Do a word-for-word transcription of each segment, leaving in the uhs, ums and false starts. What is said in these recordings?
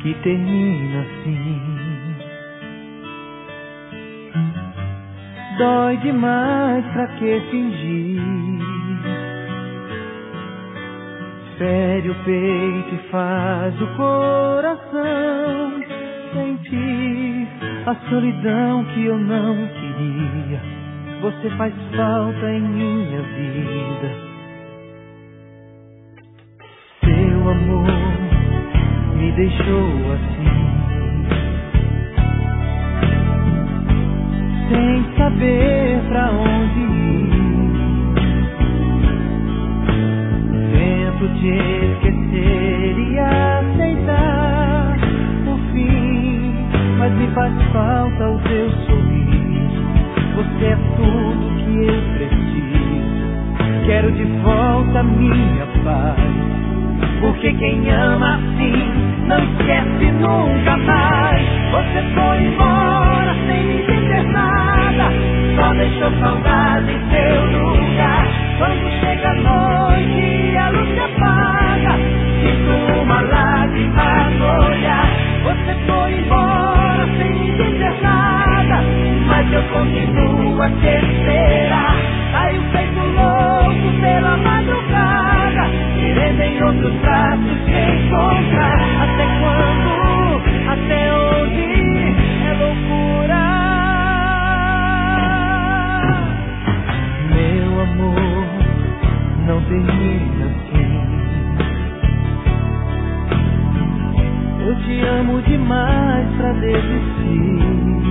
que termina assim. Dói demais, pra que fingir? Fere o peito e faz o coração sentir a solidão que eu não queria. Você faz falta em minha vida. Seu amor me deixou assim, sem saber pra onde ir. Tento te esquecer e aceitar o fim, mas me faz falta o teu sorriso. Você é tudo que eu preciso. Quero de volta minha paz, porque quem ama assim não esquece nunca mais. Você foi embora sem me dizer nada, só deixou saudade em seu lugar. Quando chega a noite e a luz se apaga, sinto uma lágrima no olhar. Você foi embora sem me dizer nada, mas eu continuo a te esperar. Saio feito louco pela madrugada, querendo em outros braços te encontrar. Até quando, até onde é loucura? Meu amor, não termina assim. Eu te amo demais pra desistir.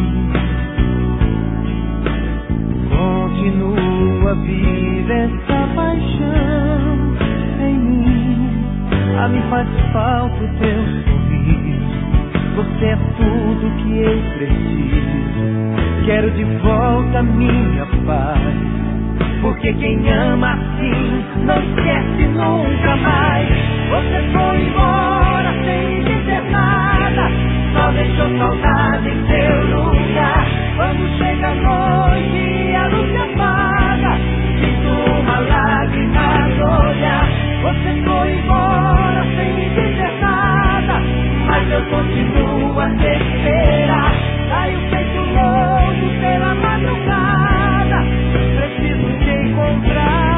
Continua viva essa paixão em mim. Ah, me faz falta o teu sorriso. Você é tudo que eu preciso. Quero de volta minha paz, porque quem ama assim não esquece nunca mais. Você foi embora sem me dizer nada, só deixou saudade em seu lugar. Quando chega a noite e a luz se apaga, sinto uma lágrima no olhar. Você foi embora sem me dizer nada, mas eu continuo a te esperar. Saio feito louco pela madrugada, preciso te encontrar.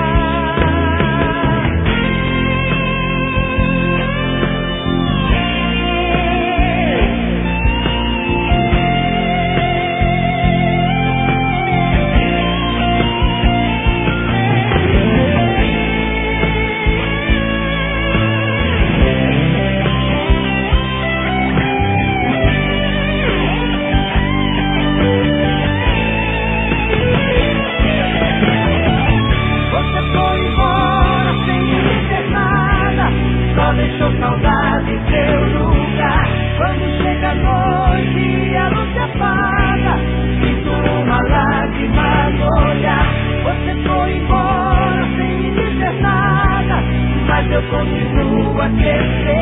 Deixou saudade em seu lugar. Quando chega a noite e a luz se apaga, sinto uma lágrima no olhar. Você foi embora sem me dizer nada, mas eu continuo a te esperar.